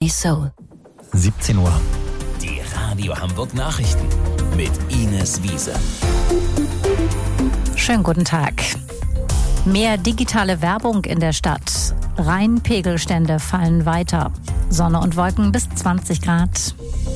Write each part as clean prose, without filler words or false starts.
Soul. 17 Uhr. Die Radio Hamburg Nachrichten mit Ines Wiese. Schönen guten Tag. Mehr digitale Werbung in der Stadt. Rheinpegelstände fallen weiter. Sonne und Wolken bis 20 Grad.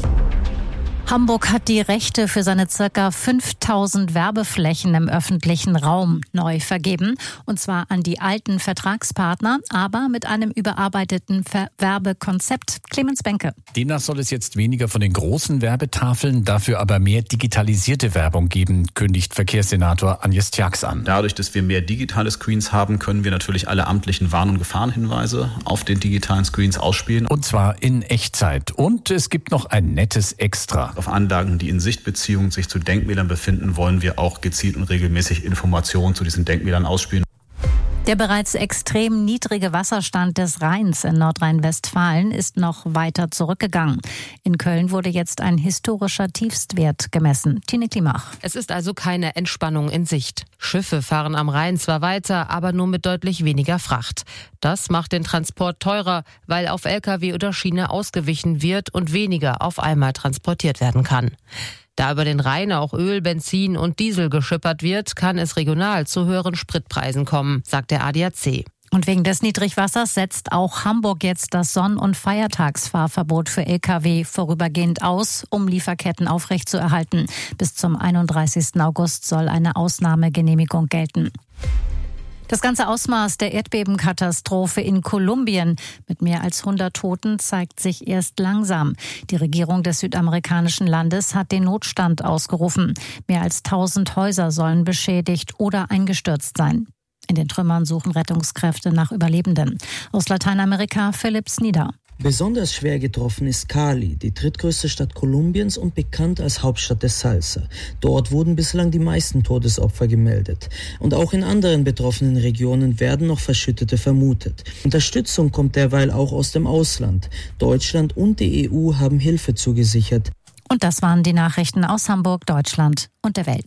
Hamburg hat die Rechte für seine ca. 5000 Werbeflächen im öffentlichen Raum neu vergeben. Und zwar an die alten Vertragspartner, aber mit einem überarbeiteten Werbekonzept. Clemens Benke. Demnach soll es jetzt weniger von den großen Werbetafeln, dafür aber mehr digitalisierte Werbung geben, kündigt Verkehrssenator Agnes Tjax an. Dadurch, dass wir mehr digitale Screens haben, können wir natürlich alle amtlichen Warn- und Gefahrenhinweise auf den digitalen Screens ausspielen. Und zwar in Echtzeit. Und es gibt noch ein nettes Extra. Auf Anlagen, die in Sichtbeziehung sich zu Denkmälern befinden, wollen wir auch gezielt und regelmäßig Informationen zu diesen Denkmälern ausspielen. Der bereits extrem niedrige Wasserstand des Rheins in Nordrhein-Westfalen ist noch weiter zurückgegangen. In Köln wurde jetzt ein historischer Tiefstwert gemessen. Tine Klimach. Es ist also keine Entspannung in Sicht. Schiffe fahren am Rhein zwar weiter, aber nur mit deutlich weniger Fracht. Das macht den Transport teurer, weil auf Lkw oder Schiene ausgewichen wird und weniger auf einmal transportiert werden kann. Da über den Rhein auch Öl, Benzin und Diesel geschippert wird, kann es regional zu höheren Spritpreisen kommen, sagt der ADAC. Und wegen des Niedrigwassers setzt auch Hamburg jetzt das Sonn- und Feiertagsfahrverbot für Lkw vorübergehend aus, um Lieferketten aufrechtzuerhalten. Bis zum 31. August soll eine Ausnahmegenehmigung gelten. Das ganze Ausmaß der Erdbebenkatastrophe in Kolumbien mit mehr als 100 Toten zeigt sich erst langsam. Die Regierung des südamerikanischen Landes hat den Notstand ausgerufen. Mehr als 1000 Häuser sollen beschädigt oder eingestürzt sein. In den Trümmern suchen Rettungskräfte nach Überlebenden. Aus Lateinamerika Philipp Snieder. Besonders schwer getroffen ist Cali, die drittgrößte Stadt Kolumbiens und bekannt als Hauptstadt des Salsa. Dort wurden bislang die meisten Todesopfer gemeldet. Und auch in anderen betroffenen Regionen werden noch Verschüttete vermutet. Unterstützung kommt derweil auch aus dem Ausland. Deutschland und die EU haben Hilfe zugesichert. Und das waren die Nachrichten aus Hamburg, Deutschland und der Welt.